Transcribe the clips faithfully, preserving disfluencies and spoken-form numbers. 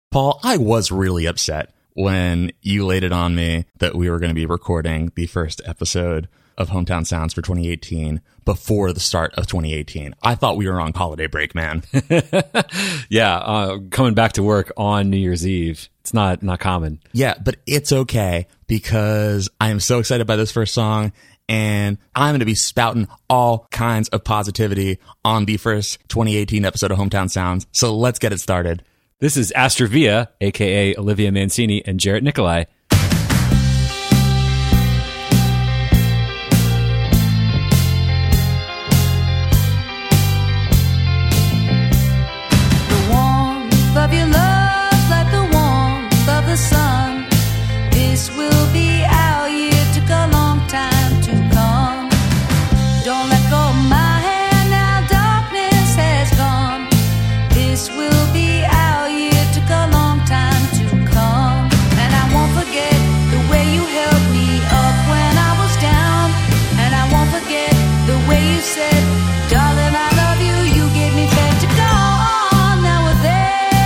Paul, I was really upset when you laid it on me that we were going to be recording the first episode of Hometown Sounds for twenty eighteen before the start of twenty eighteen. I thought we were on holiday break, man. yeah, uh, coming back to work on New Year's Eve. It's not not common. Yeah, but it's okay because I am so excited by this first song, and I'm going to be spouting all kinds of positivity on the first twenty eighteen episode of Hometown Sounds. So let's get it started. This is Astravia, a k a. Olivia Mancini and Jarrett Nicolai. Of your love, like the warmth of the sun. This will be our year. Took a long time to come. Don't let go of my hand now. Darkness has gone. This will be our year. Took a long time to come. And I won't forget the way you held me up when I was down. And I won't forget the way you said, darling, I love you. You gave me faith to go on. Now we're there.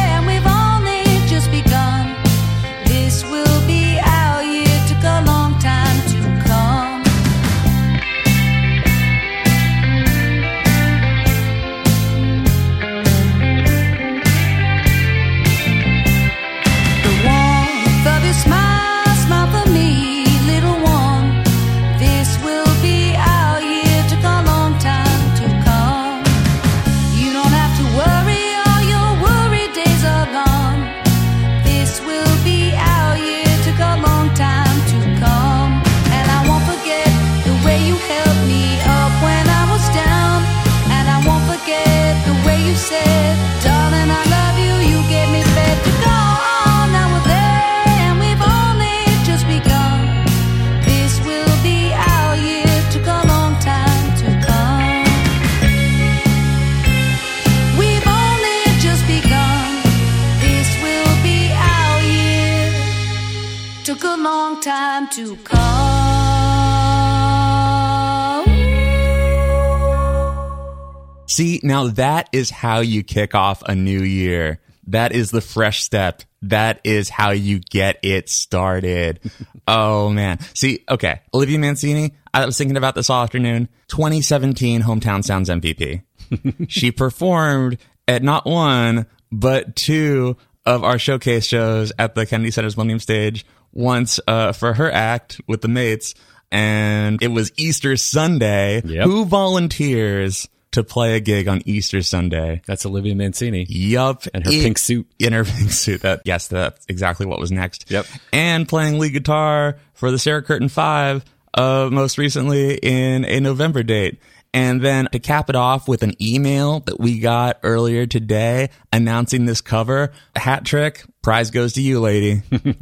Time to come. See, now that is how you kick off a new year. That is the fresh step. That is how you get it started. Oh, man. See, okay, Olivia Mancini, I was thinking about this all afternoon. twenty seventeen Hometown Sounds M V P. She performed at not one, but two of our showcase shows at the Kennedy Center's Millennium Stage. Once uh, for her act with the Mates, and it was Easter Sunday. Yep. Who volunteers to play a gig on Easter Sunday? That's Olivia Mancini. Yup. And her it, pink suit. In her pink suit. That, yes, that's exactly what was next. Yep. And playing lead guitar for the Sarah Curtain Five, uh, most recently in a November date. And then to cap it off with an email that we got earlier today announcing this cover, a hat trick, prize goes to you, lady.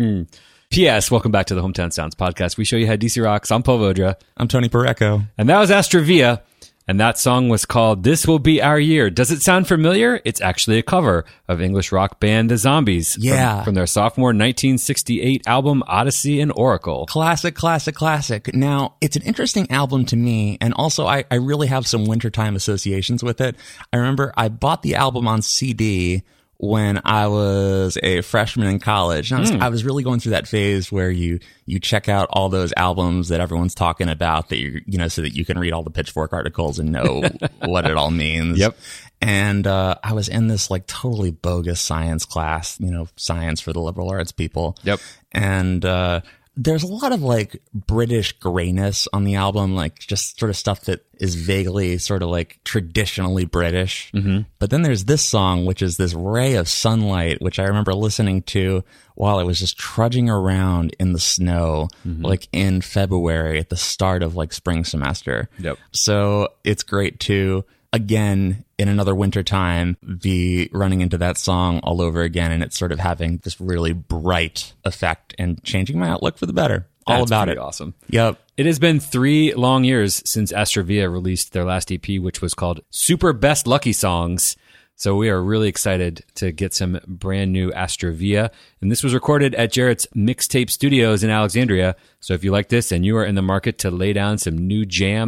P S. Welcome back to the Hometown Sounds podcast. We show you how D C rocks. I'm Paul Vodra. I'm Tony Parecco. And that was Astravia. And that song was called This Will Be Our Year. Does it sound familiar? It's actually a cover of English rock band The Zombies. Yeah. From, from their sophomore nineteen sixty-eight album, Odyssey and Oracle. Classic, classic, classic. Now, it's an interesting album to me, and also I, I really have some wintertime associations with it. I remember I bought the album on C D when I was a freshman in college. And I was, mm. I was really going through that phase where you, you check out all those albums that everyone's talking about that you, you know, so that you can read all the Pitchfork articles and know what it all means. Yep. And, uh, I was in this like totally bogus science class, you know, science for the liberal arts people. Yep. And, uh, there's a lot of like British grayness on the album, like just sort of stuff that is vaguely sort of like traditionally British. Mm-hmm. But then there's this song, which is this ray of sunlight, which I remember listening to while I was just trudging around in the snow, mm-hmm. like in February at the start of like spring semester. Yep. So it's great too. Again, in another winter time, be running into that song all over again, and it's sort of having this really bright effect and changing my outlook for the better. All That's about pretty it. Awesome. Yep. It has been three long years since Astravia released their last E P, which was called Super Best Lucky Songs. So we are really excited to get some brand new Astravia. And this was recorded at Jarrett's Mixtape Studios in Alexandria. So if you like this and you are in the market to lay down some new jams,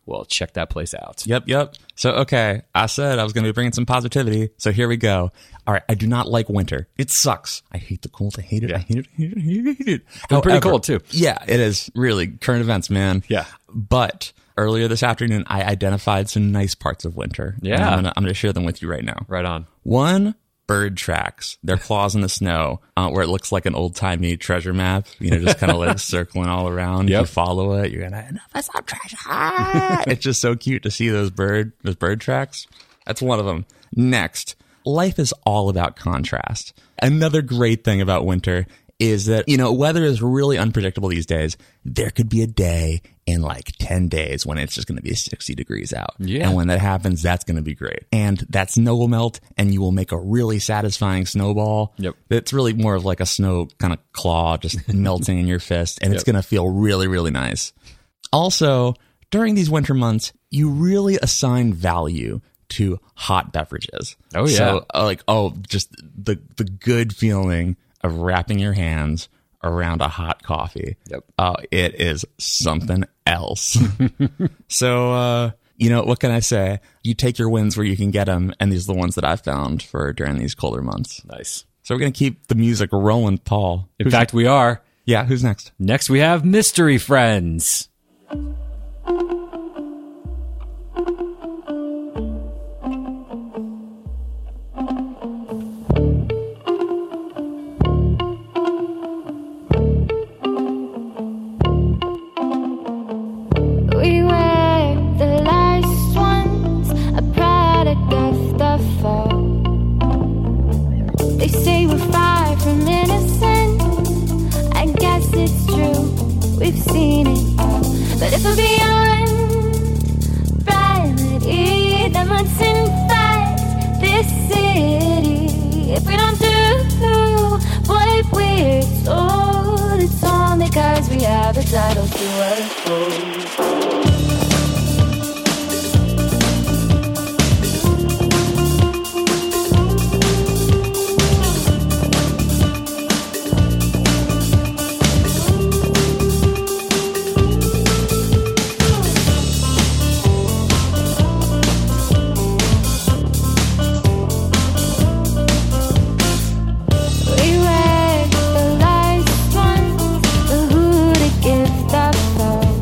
well, check that place out. Yep, yep. So, okay, I said I was going to be bringing some positivity. So here we go. All right, I do not like winter. It sucks. I hate the cold. I hate it. I hate it. I hate it. I hate it. I hate it. It's been pretty cold, too. Yeah, it is. Really, current events, man. Yeah. But earlier this afternoon, I identified some nice parts of winter. Yeah. And I'm going to I'm gonna share them with you right now. Right on. One, bird tracks. Their claws in the snow, uh, where it looks like an old-timey treasure map, you know, just kind of like circling all around. Yep. If you follow it, you're going to, I saw treasure. Ah! It's just so cute to see those bird, those bird tracks. That's one of them. Next, life is all about contrast. Another great thing about winter is that, you know, weather is really unpredictable these days. There could be a day in like ten days when it's just going to be sixty degrees out. Yeah. And when that happens, that's going to be great. And that snow will melt and you will make a really satisfying snowball. Yep. It's really more of like a snow kind of claw just melting in your fist. And it's Yep. going to feel really, really nice. Also, during these winter months, you really assign value to hot beverages. Oh, yeah. So uh, like, oh, just the, the good feeling of wrapping your hands around a hot coffee. Yep. Oh, it is something else. So, uh, you know, what can I say? You take your wins where you can get them, and these are the ones that I've found for during these colder months. Nice. So we're going to keep the music rolling, Paul. In Who's- fact, we are. yeah, who's next? Next, we have Mystery Friends. We were the last ones, a product of the fall. They say we're far from innocent. I guess it's true, we've seen it all. But if we're beyond reality, then what's inside this city? If we don't do what we're told, it's only cause we have a title to our souls. We were the last ones, but who to give the fall?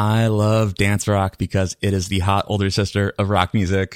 I love dance rock because it is the hot older sister of rock music.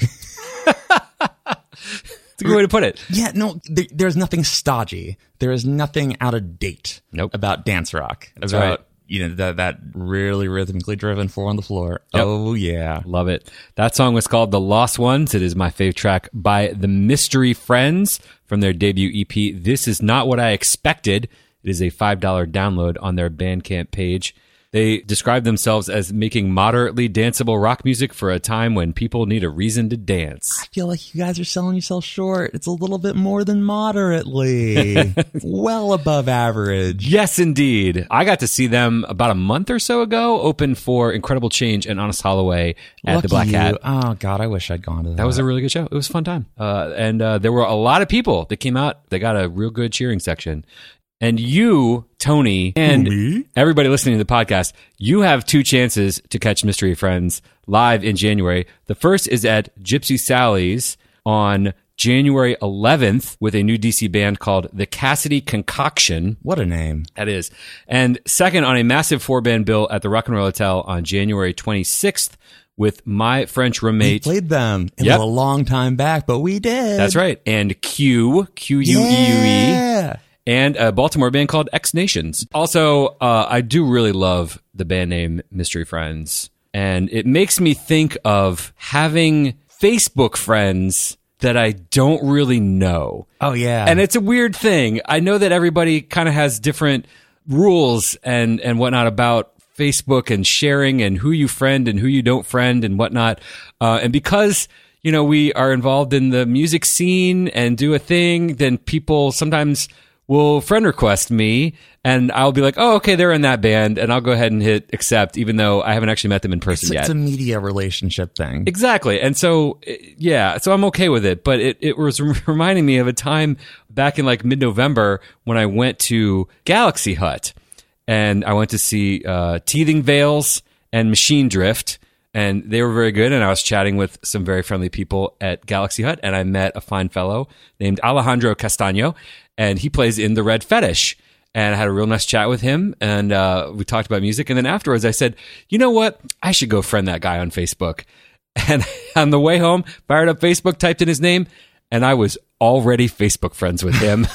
It's a good way to put it. Yeah, no, there, there's nothing stodgy. There is nothing out of date Nope. about dance rock. That's about, right. You know, that, that really rhythmically driven four on the floor. Yep. Oh, yeah. Love it. That song was called The Lost Ones. It is my fave track by the Mystery Friends from their debut E P, This Is Not What I Expected. It is a five dollars download on their Bandcamp page. They describe themselves as making moderately danceable rock music for a time when people need a reason to dance. I feel like you guys are selling yourself short. It's a little bit more than moderately. Well above average. Yes, indeed. I got to see them about a month or so ago, open for Incredible Change and Honest Holloway at Lucky the Black you. Hat. Oh, God, I wish I'd gone to that. That was a really good show. It was a fun time. Uh, and uh, there were a lot of people that came out. They got a real good cheering section. And you, Tony, and Me? everybody listening to the podcast, you have two chances to catch Mystery Friends live in January. The first is at Gypsy Sally's on January eleventh with a new D C band called The Cassidy Concoction. What a name. That is. And second, on a massive four-band bill at the Rock and Roll Hotel on January twenty-sixth with My French We Roommate. played them. It Yep. was a long time back, but we did. That's right. And Q, Q U E U E. Yeah. And a Baltimore band called X Nations. Also, uh, I do really love the band name Mystery Friends. And it makes me think of having Facebook friends that I don't really know. Oh, yeah. And it's a weird thing. I know that everybody kind of has different rules and, and whatnot about Facebook and sharing and who you friend and who you don't friend and whatnot. Uh, and because, you know, we are involved in the music scene and do a thing, then people sometimes will friend request me and I'll be like, oh, okay, they're in that band. And I'll go ahead and hit accept, even though I haven't actually met them in person it's, yet. it's a media relationship thing. Exactly. And so, yeah, so I'm okay with it. But it, it was reminding me of a time back in like mid-November when I went to Galaxy Hut and I went to see uh, Teething Veils and Machine Drift. And they were very good. And I was chatting with some very friendly people at Galaxy Hut. And I met a fine fellow named Alejandro Castaño. And he plays in The Red Fetish. And I had a real nice chat with him. And uh, we talked about music. And then afterwards, I said, you know what? I should go friend that guy on Facebook. And on the way home, fired up Facebook, typed in his name. And I was already Facebook friends with him.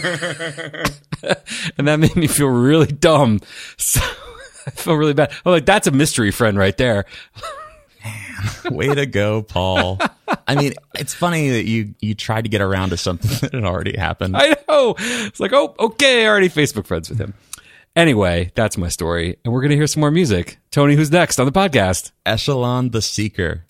And that made me feel really dumb. So I feel really bad. I'm like, that's a mystery friend right there. Way to go, Paul. I mean, it's funny that you, you tried to get around to something that had already happened. I know. It's like, oh, okay, I already Facebook friends with him. Anyway, that's my story. And we're going to hear some more music. Tony, who's next on the podcast? Echelon the Seeker.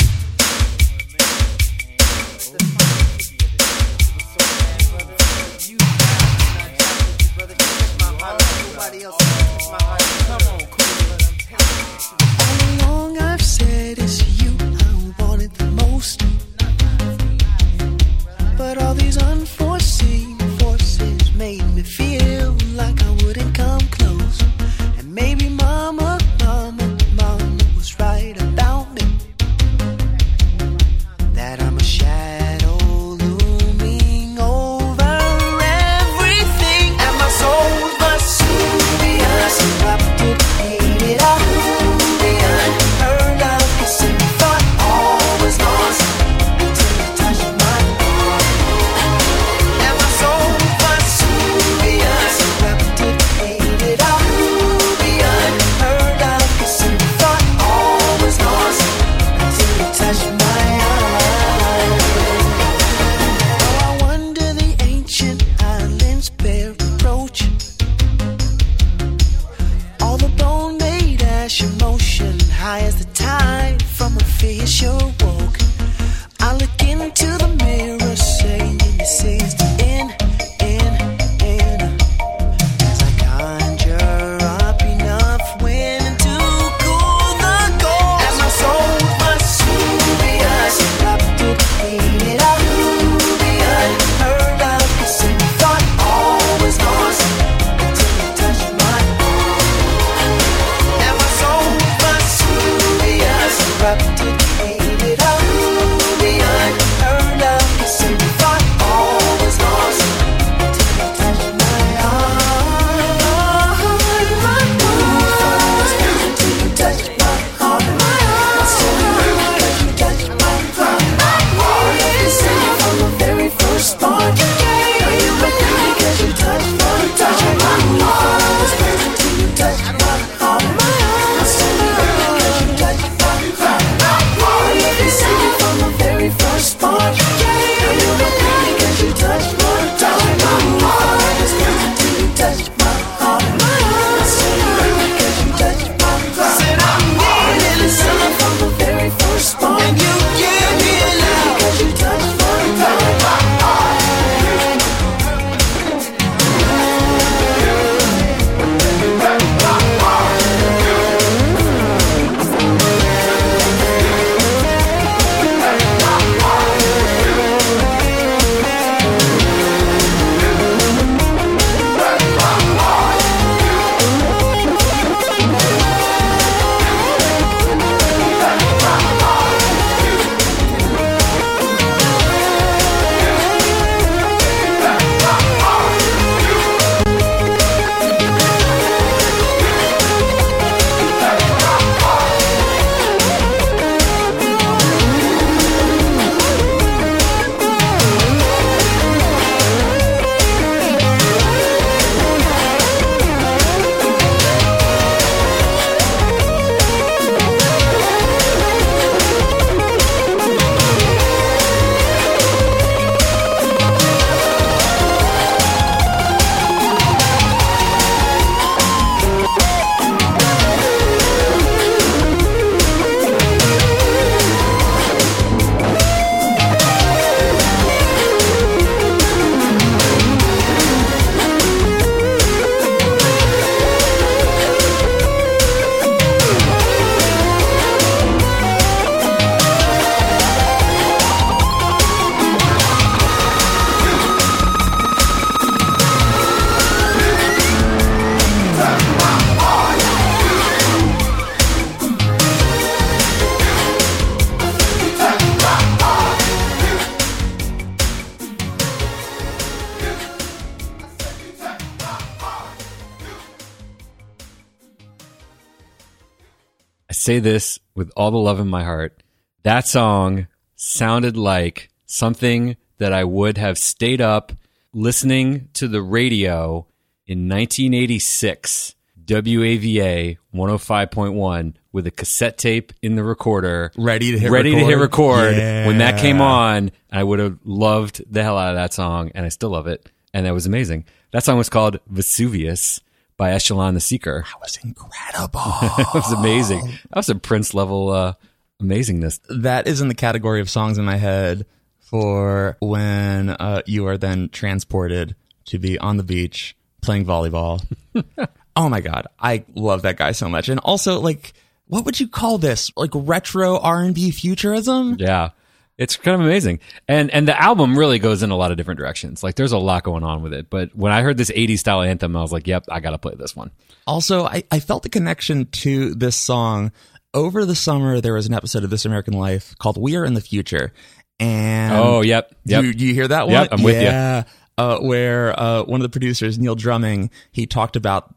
say this with all the love in my heart. That song sounded like something that I would have stayed up listening to the radio in nineteen eighty-six, W A V A one oh five point one, with a cassette tape in the recorder. Ready to hit ready record. to hit record. Yeah. When that came on, I would have loved the hell out of that song, and I still love it. And that was amazing. That song was called Vesuvius by Echelon the Seeker. That was incredible. That was amazing. That was a Prince level uh, amazingness. That is in the category of songs in my head for when uh, you are then transported to be on the beach playing volleyball. Oh my God. I love that guy so much. And also, like, what would you call this? Like retro R and B futurism? Yeah. It's kind of amazing. And and the album really goes in a lot of different directions. Like there's a lot going on with it. But when I heard this eighties style anthem, I was like, yep, I got to play this one. Also, I, I felt the connection to this song. Over the summer, there was an episode of This American Life called We Are in the Future. And Oh, yep. Yep. You, you hear that one? Yep, I'm with you. Yeah. Uh, where uh, one of the producers, Neil Drumming, he talked about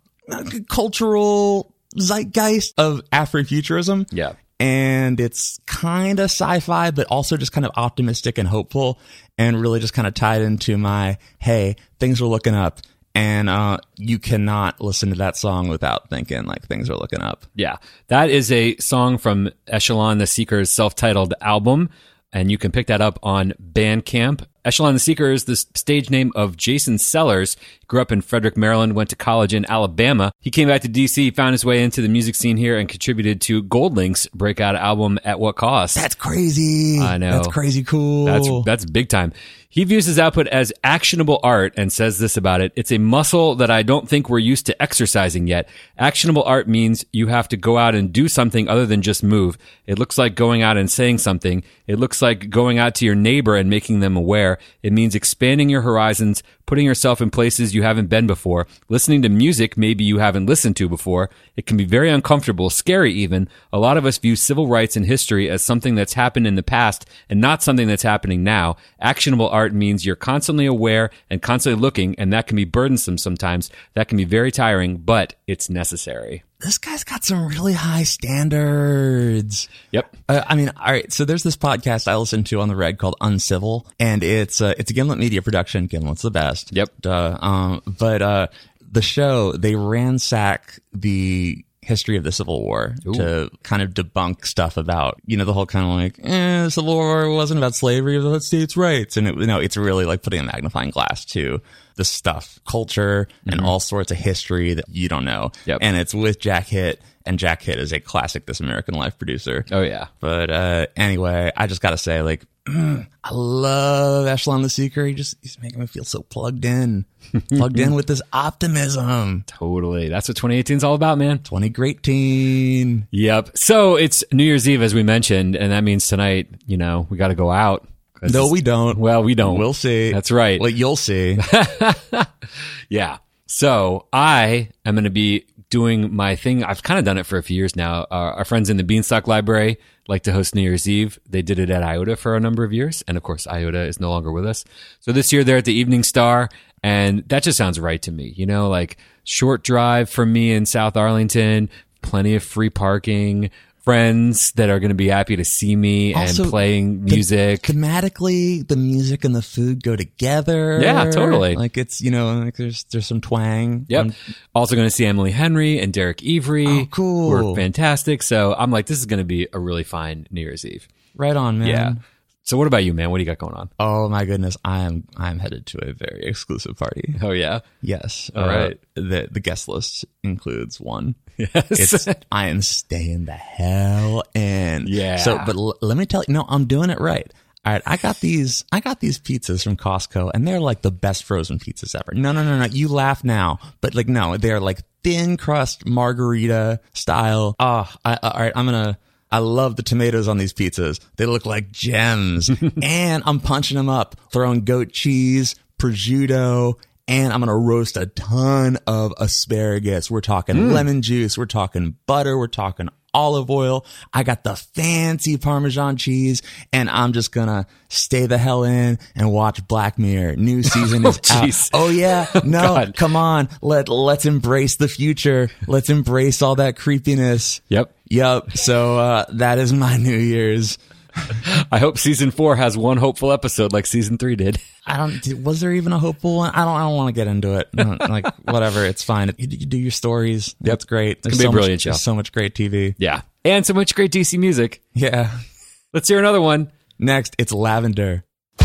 cultural zeitgeist of Afrofuturism. Yeah. And it's kind of sci-fi, but also just kind of optimistic and hopeful, and really just kind of tied into my, hey, things are looking up. And uh, you cannot listen to that song without thinking like things are looking up. Yeah. That is a song from Echelon the Seeker's self-titled album, and you can pick that up on Bandcamp. Echelon the Seeker is the stage name of Jason Sellers. He grew up in Frederick, Maryland, went to college in Alabama. He came back to D C, found his way into the music scene here, and contributed to Goldlink's breakout album At What Cost. That's crazy. I know. That's crazy cool. That's that's big time. He views his output as actionable art and says this about it. It's a muscle that I don't think we're used to exercising yet. Actionable art means you have to go out and do something other than just move. It looks like going out and saying something. It looks like going out to your neighbor and making them aware. It means expanding your horizons, putting yourself in places you haven't been before, listening to music maybe you haven't listened to before. It can be very uncomfortable, scary even. A lot of us view civil rights and history as something that's happened in the past and not something that's happening now. Actionable art means you're constantly aware and constantly looking, and that can be burdensome sometimes. That can be very tiring, but it's necessary. This guy's got some really high standards. Yep. Uh, I mean, all right. So there's this podcast I listen to on the reg called Uncivil, and it's uh, it's a Gimlet Media production. Gimlet's the best. Yep. Duh. Um, but uh, the show, they ransack the history of the Civil War Ooh. to kind of debunk stuff about, you know, the whole kind of like, eh, the Civil War wasn't about slavery, it was about states' rights. And it, you know, it's really like putting a magnifying glass to the stuff, culture, and Mm-hmm. all sorts of history that you don't know. Yep. And it's with Jack Hitt, and Jack Hitt is a classic This American Life producer. Oh, yeah. But uh, anyway, I just got to say, like, mm, I love Echelon the Seeker. He just, he's making me feel so plugged in, plugged in with this optimism. Totally. That's what twenty eighteen is all about, man. twenty great teen. Yep. So it's New Year's Eve, as we mentioned, and that means tonight, you know, we got to go out. No, we don't. Well, we don't. We'll see. That's right. Well, you'll see. Yeah. So I am going to be doing my thing. I've kind of done it for a few years now. Uh, our friends in the Beanstalk Library like to host New Year's Eve. They did it at IOTA for a number of years. And of course, IOTA is no longer with us. So this year they're at the Evening Star. And that just sounds right to me. You know, like short drive from me in South Arlington, plenty of free parking, friends that are going to be happy to see me Also, and playing the- music. Thematically, the music and the food go together. Yeah, totally. Like it's, you know, like there's there's some twang. Yep. Um, Also going to see Emily Henry and Derek Avery. Oh, cool. Who are fantastic. So I'm like, this is going to be a really fine New Year's Eve. right on, man. Yeah. So what about you, man? What do you got going on? Oh my goodness, I am I am headed to a very exclusive party. Oh, yeah? Yes. All uh, right. The the guest list includes one. Yes. It's I am staying the hell in. Yeah. So, but l- let me tell you, no, I'm doing it right. All right, I got these. I got these pizzas from Costco, and they're like the best frozen pizzas ever. No, no, no, no. You laugh now, but like no, they're like thin crust margarita style. Oh, I, all right. I'm gonna. I love the tomatoes on these pizzas. They look like gems, and I'm punching them up, throwing goat cheese, prosciutto. And I'm going to roast a ton of asparagus. We're talking Mm. lemon juice. We're talking butter. We're talking olive oil. I got the fancy Parmesan cheese, and I'm just going to stay the hell in and watch Black Mirror. New season is Oh, out. jeez. Oh, yeah. No, God. come on. Let, let's embrace the future. Let's embrace all that creepiness. Yep. Yep. So uh, that is my New Year's. I hope season four has one hopeful episode like season three did. I don't. Was there even a hopeful one? I don't. I don't want to get into it. Like whatever. It's fine. You, you do your stories. That's great. There's It's gonna be so a brilliant much, show. There's so much great T V. Yeah. And so much great D C music. Yeah. Let's hear another one. Next, it's Lavender.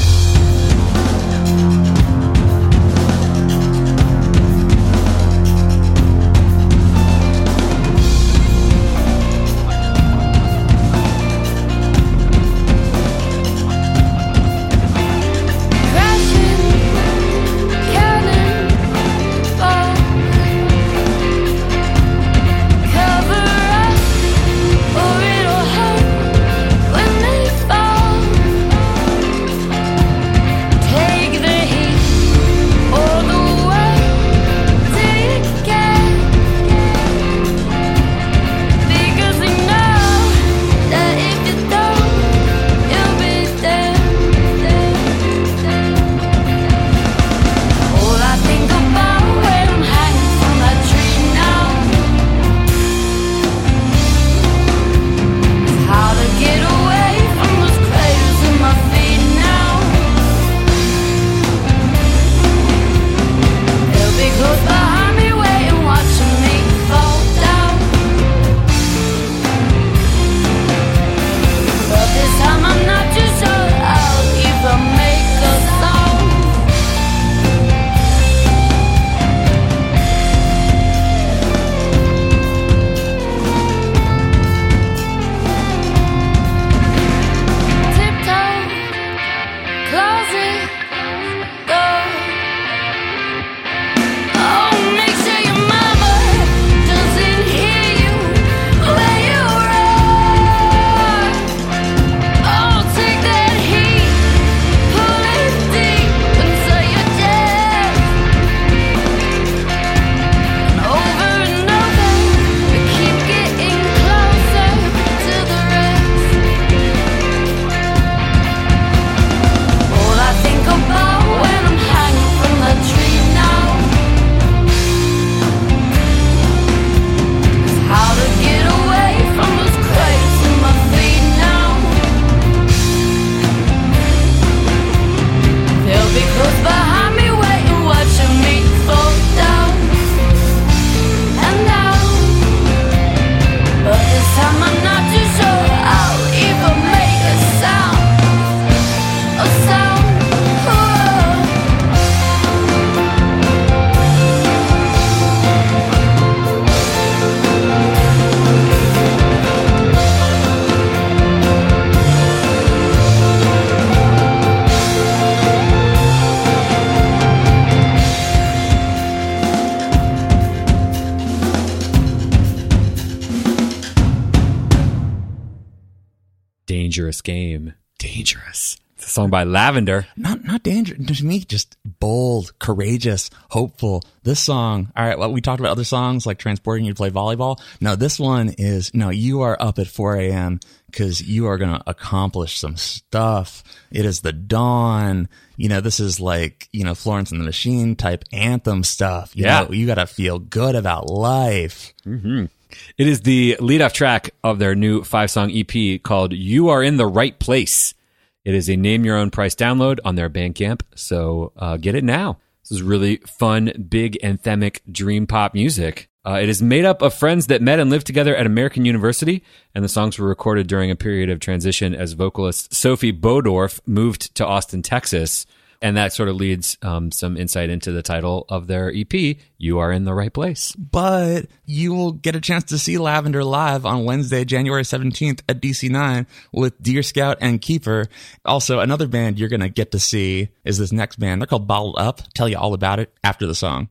Dangerous Game. Dangerous. It's a song by Lavender. Not not dangerous to me, just bold, courageous, hopeful. This song, all right, well, we talked about other songs like transporting you to play volleyball. No, this one is, no, you are up at four a.m. because you are going to accomplish some stuff. It is the dawn. You know, this is like, you know, Florence and the Machine type anthem stuff. You Yeah. know, you got to feel good about life. Mm-hmm. It is the lead-off track of their new five-song E P called You Are in the Right Place. It is a name-your-own-price download on their Bandcamp, so uh, get it now. This is really fun, big, anthemic dream pop music. Uh, it is made up of friends that met and lived together at American University, and the songs were recorded during a period of transition as vocalist Sophie Bodorf moved to Austin, Texas. And that sort of leads um, some insight into the title of their E P, You Are in the Right Place. But you will get a chance to see Lavender live on Wednesday, January seventeenth at D C nine with Deer Scout and Keeper. Also, another band you're going to get to see is this next band. They're called Bottled Up. Tell you all about it after the song.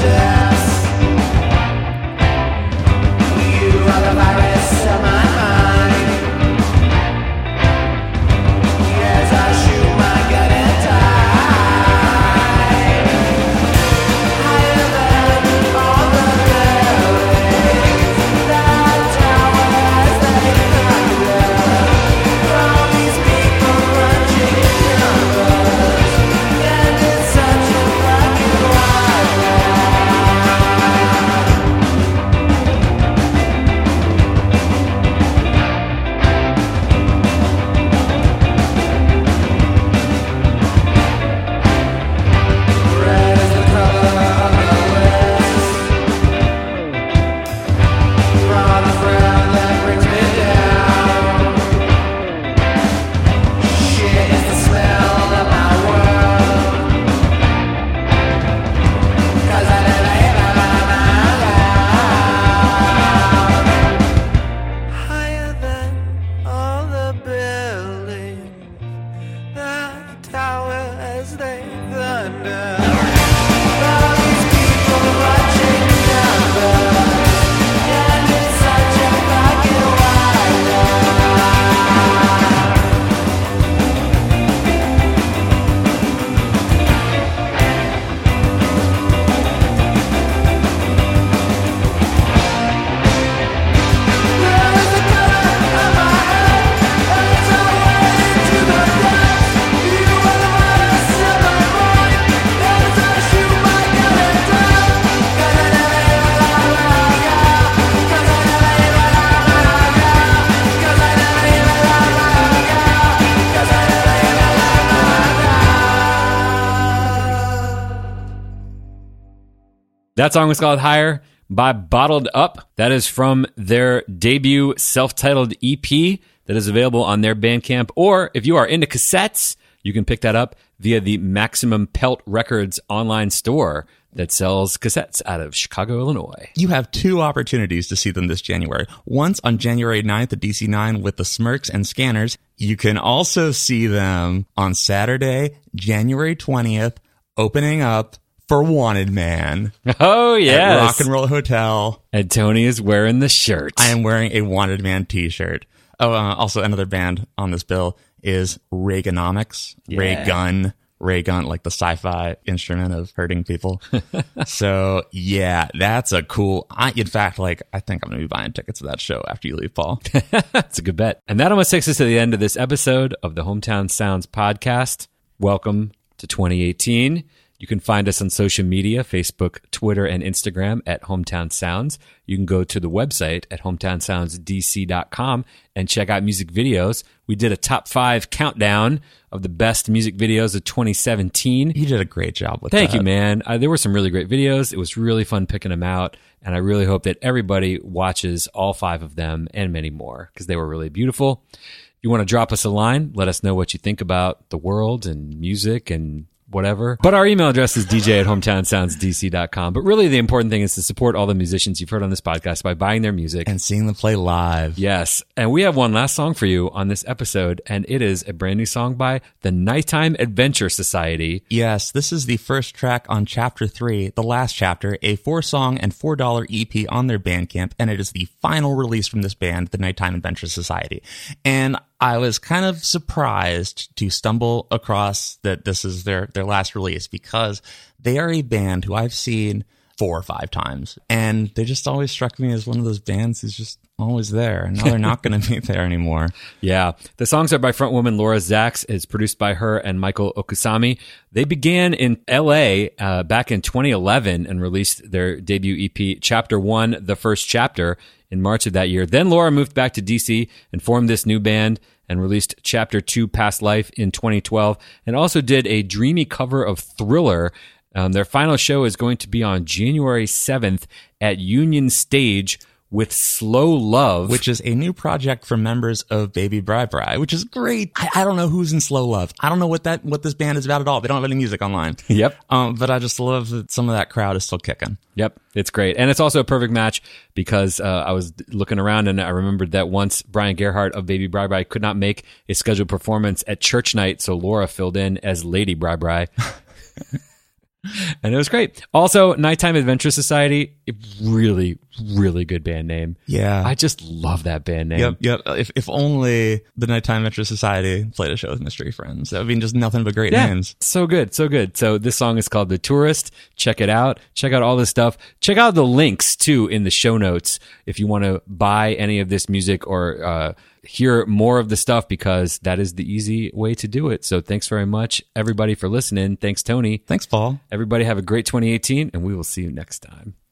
You are the virus of my mind. That song was called Higher by Bottled Up. That is from their debut self-titled E P that is available on their Bandcamp. Or if you are into cassettes, you can pick that up via the Maximum Pelt Records online store that sells cassettes out of Chicago, Illinois. You have two opportunities to see them this January. Once on January ninth at D C nine with the Smirks and Scanners. You can also see them on Saturday, January twentieth, opening up for Wanted Man. Oh, yes. At Rock and Roll Hotel. And Tony is wearing the shirt. I am wearing a Wanted Man t-shirt. Oh, uh, also another band on this bill is Reaganomics. Yeah. Ray Gun. Ray Gun, like the sci-fi instrument of hurting people. So, yeah, that's a cool... I, in fact, like, I think I'm going to be buying tickets to that show after you leave, Paul. That's a good bet. And that almost takes us to the end of this episode of the Hometown Sounds podcast. Welcome to twenty eighteen. You can find us on social media, Facebook, Twitter, and Instagram at Hometown Sounds. You can go to the website at hometown sounds d c dot com and check out music videos. We did a top five countdown of the best music videos of twenty seventeen. You did a great job with Thank that. you, man. Uh, there were some really great videos. It was really fun picking them out. And I really hope that everybody watches all five of them and many more because they were really beautiful. If you want to drop us a line, let us know what you think about the world and music and whatever. But our email address is d j at hometown sounds d c dot com. But really the important thing is to support all the musicians you've heard on this podcast by buying their music. And seeing them play live. Yes. And we have one last song for you on this episode, and it is a brand new song by the Nighttime Adventure Society. Yes, this is the first track on Chapter three, the last chapter, a four-song and four dollar E P on their Bandcamp, and it is the final release from this band, the Nighttime Adventure Society. And I was kind of surprised to stumble across that this is their, their last release because they are a band who I've seen four or five times. And they just always struck me as one of those bands who's just always there. And now they're not going to be there anymore. Yeah. The songs are by frontwoman Laura Zacks. It's produced by her and Michael Okusami. They began in L A uh, back in twenty eleven and released their debut E P, Chapter One, The First Chapter, in March of that year. Then Laura moved back to D C and formed this new band and released Chapter Two, Past Life in twenty twelve, and also did a dreamy cover of Thriller. Um, their final show is going to be on January seventh at Union Stage with Slow Love. Which is a new project for members of Baby Bri Bri, which is great. I, I don't know who's in Slow Love. I don't know what that what this band is about at all. They don't have any music online. Yep. Um, but I just love that some of that crowd is still kicking. Yep, it's great. And it's also a perfect match because uh, I was looking around and I remembered that once Brian Gerhardt of Baby Bri Bri could not make a scheduled performance at church night, so Laura filled in as Lady Bri Bri. And it was great. Also, Nighttime Adventure Society, a really, really good band name. Yeah. I just love that band name. Yep, yep. If if only the Nighttime Adventure Society played a show with Mystery Friends. That would be just nothing but great Yeah, names. so good, so good. So this song is called The Tourist. Check it out. Check out all this stuff. Check out the links, too, in the show notes if you want to buy any of this music or uh, hear more of the stuff, because that is the easy way to do it. So thanks very much, everybody, for listening. Thanks, Tony. Thanks, Paul. Everybody have a great twenty eighteen, and we will see you next time.